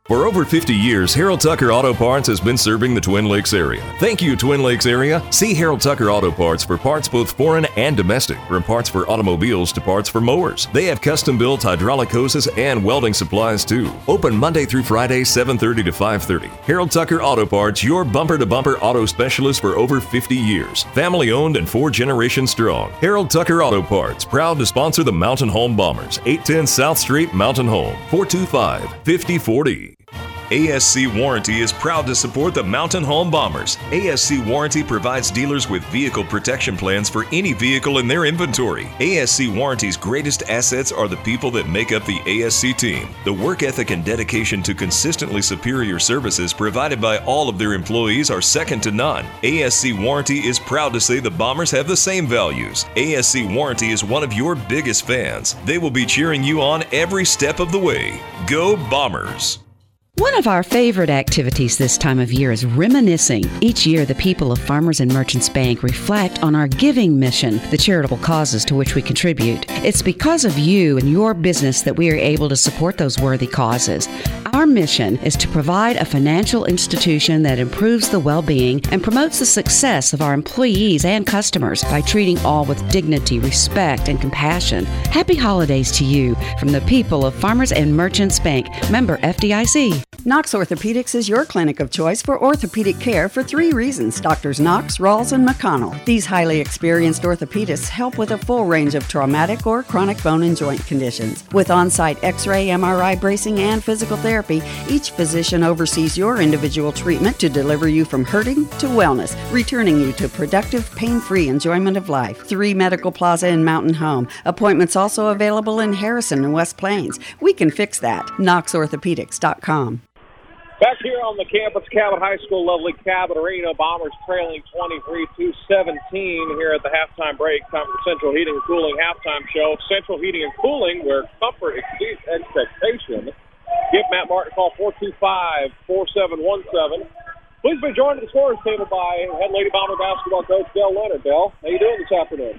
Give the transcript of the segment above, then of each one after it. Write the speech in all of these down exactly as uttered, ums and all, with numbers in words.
For over fifty years, Harold Tucker Auto Parts has been serving the Twin Lakes area. Thank you, Twin Lakes area. See Harold Tucker Auto Parts for parts both foreign and domestic, from parts for automobiles to parts for mowers. They have custom-built hydraulic hoses and welding supplies too. Open Monday through Friday, seven thirty to five thirty. Harold Tucker Auto Parts, your bumper-to-bumper auto specialist for over fifty years. Family-owned and four generations strong. Harold Tucker Auto Parts, proud to sponsor the Mountain Home Bombers. eight ten South Street, Mountain Home, four two five, five oh four oh. A S C Warranty is proud to support the Mountain Home Bombers. A S C Warranty provides dealers with vehicle protection plans for any vehicle in their inventory. A S C Warranty's greatest assets are the people that make up the A S C team. The work ethic and dedication to consistently superior services provided by all of their employees are second to none. A S C Warranty is proud to say the Bombers have the same values. A S C Warranty is one of your biggest fans. They will be cheering you on every step of the way. Go Bombers! One of our favorite activities this time of year is reminiscing. Each year, the people of Farmers and Merchants Bank reflect on our giving mission, the charitable causes to which we contribute. It's because of you and your business that we are able to support those worthy causes. Our mission is to provide a financial institution that improves the well-being and promotes the success of our employees and customers by treating all with dignity, respect, and compassion. Happy holidays to you from the people of Farmers and Merchants Bank, member F D I C. Knox Orthopedics is your clinic of choice for orthopedic care for three reasons. Doctors Knox, Rawls, and McConnell. These highly experienced orthopedists help with a full range of traumatic or chronic bone and joint conditions. With on-site X-ray, M R I bracing, and physical therapy, each physician oversees your individual treatment to deliver you from hurting to wellness, returning you to productive, pain-free enjoyment of life. Three Medical Plaza in Mountain Home. Appointments also available in Harrison and West Plains. We can fix that. knox orthopedics dot com. Back here on the campus, Cabot High School, lovely Cabot Arena. Bombers trailing twenty-three to seventeen here at the halftime break. Time for the Central Heating and Cooling halftime show. Central Heating and Cooling, where comfort exceeds expectation. Give Matt Martin a call, four two five, four seven one seven. Please be joined at the scorers table by Head Lady Bomber basketball coach Dell Leonard. Dell, how you doing this afternoon?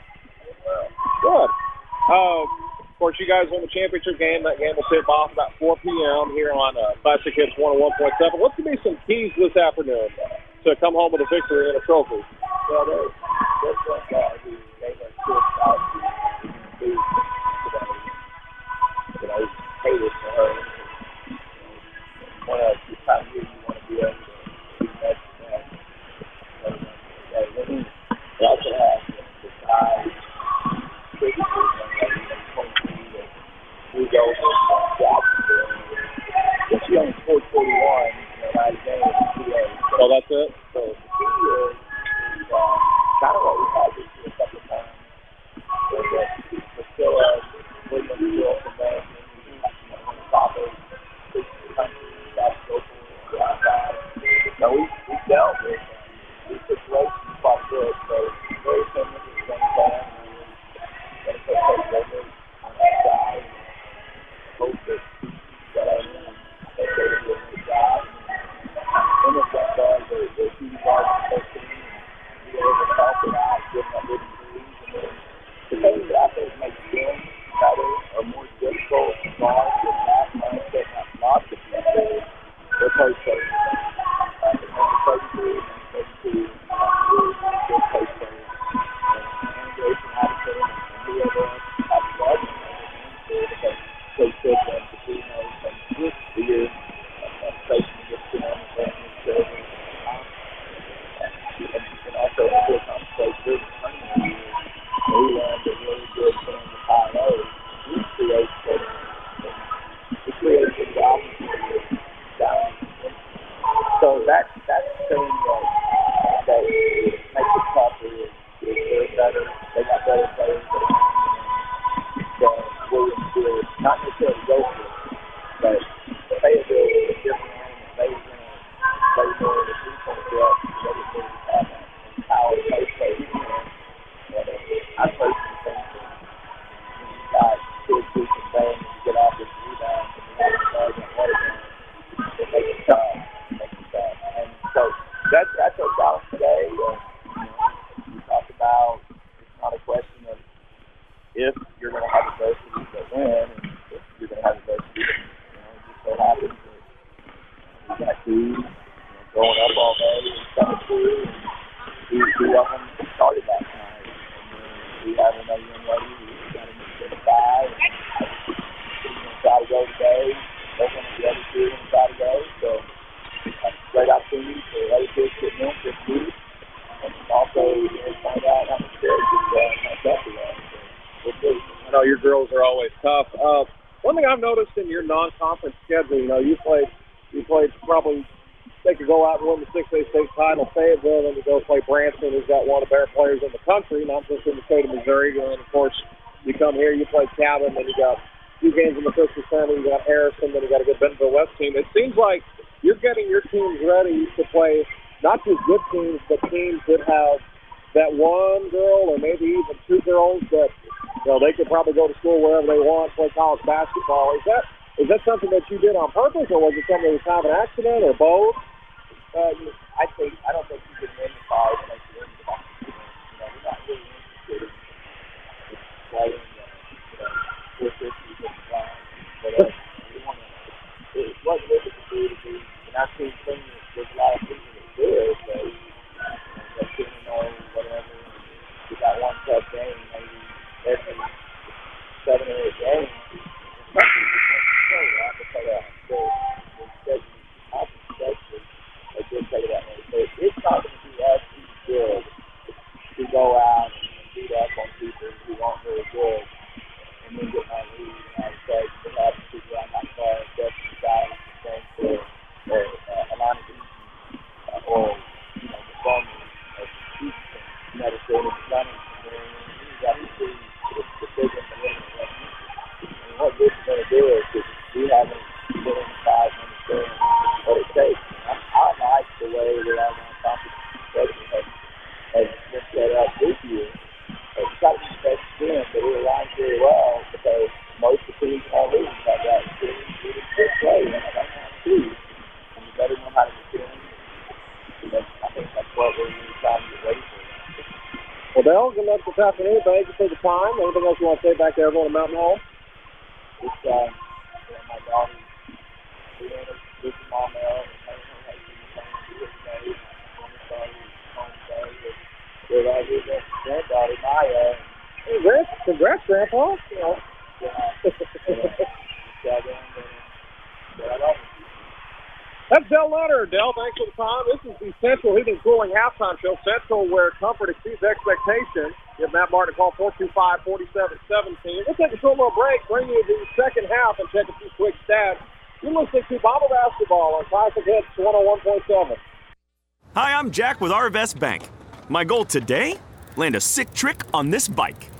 Good. Uh, Of course, you guys won the championship game. That game will tip off about four p.m. here on uh, Classic Hits one oh one point seven. What's going to be some keys this afternoon to come home with a victory and a trophy? Well, there's there's one guy who gave us two thousand today. You know, he's hated for her. One of the time you want to be able to do that. We also have the guys. We go to Jacksonville. And she only scored forty-one in the last game. So that's it? So the key is, is uh, kind of what we had this year a couple of times. So that Priscilla, William, Will, from there, on the top of the country, that's local, outside. So we, we dealt with these situations quite good. So very similar to the same time. And so take over on that side. Hope that that I mean, that they do a good job. And if that does, they they keep guys supposed to be able to talk it out, give them a good breeze, and then the things that I think make them better or more difficult to guard with that mindset, not not to be there. They're post players. Uh, the number thirty-three and thirty-two are really good post players. And Jason Addison and whoever else have guarded them because Coach said that the team knows from this year, uh, facing this team on the family children. And you can also feel comfortable with this training year. We learned a really good thing with high low. We create we create the opportunity down. So that that's the thing that that makes it tougher is they're better. They got better players than Williams did, not necessarily go for it, but they ability is different animal. They were going to play more of the three-point depth, they were going to have a power post play. And I personally think that when you got kids who can bang and get off this rebound and the other side and water down, it makes it tough. It makes it tough. And so that you know, growing up all day and stuff too. And we, we up and started that night. And then we have another young lady who's got a get a five. She's going to try to go today. They're going to the other two going to try to go. So that's a great opportunity for other kids to get in this week. And also, you know, find out how much kids is uh, tough for them. So we'll see. I know your girls are always tough. Uh, one thing I've noticed in your non-conference schedule, you know, you played, you played probably, they could go out and win the six A state title, Fayetteville, and you go play Branson, who's got one of the better players in the country, not just in the state of Missouri. And, of course, you come here, you play Cabin, then you got two games in the Christmas family, you got Harrison, then you got a good Bentonville West team. It seems like you're getting your teams ready to play not just good teams, but teams that have that one girl or maybe even two girls that, you know, they could probably go to school wherever they want, play college basketball. Is that is that something that you did on purpose, or was it something that was kind of an accident, or both? Uh, I think I don't think you can win the college unless you win the ball. You know, we're not really interested in playing, you know, four fifty, fifty-five, whatever. We want to. It was living to do to do, and I've seen things. There's a lot of people that do it, but you know, they shouldn't know whatever. We got one tough game, maybe every seven or eight games. It's not going to be as good to go out and beat up on people who aren't very good and then get my lead. And I would say to have people out my car and definitely guys and things or uh, a lot of these uh, or, you know, the farmers or the people that never said it's running from there. You got to see the, the big and the little one. And what this is going to do is that we haven't been in the five minutes there what it takes. I, I like the way that I'm going to compensation has, has been set up this year. It's got to be best in, but it aligns very well because most of the teams in our league have that really good play. And I don't have to. And you better know how to defend. And that's, I think that's what we're really trying to get ready for. Well, Dale, good luck this afternoon. Thank you for the time. Anything else you want to say back to everyone at Mountain Hall? It's, uh, you know, my daughter, we had a good mom there. With our granddaughter, Maya. Congrats, congrats, Grandpa. You know. That's Dell Leonard. Dell, thanks for the time. This is the Central Heating and Cooling Halftime Show. Central, where comfort exceeds expectation. Give Matt Martin a call, four two five, four seven one seven. We'll take a short little break, bring you the second half, and check a few quick stats. You're listening to Bobble Basketball on Classic Hits one oh one point seven. Hi, I'm Jack with Arvest Bank. My goal today? Land a sick trick on this bike.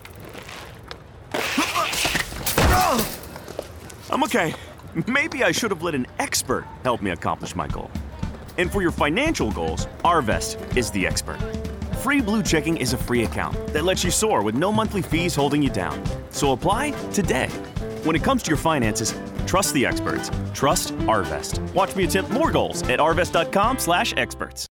I'm okay. Maybe I should have let an expert help me accomplish my goal. And for your financial goals, Arvest is the expert. Free Blue Checking is a free account that lets you soar with no monthly fees holding you down. So apply today. When it comes to your finances, trust the experts. Trust Arvest. Watch me attempt more goals at arvest dot com slash experts.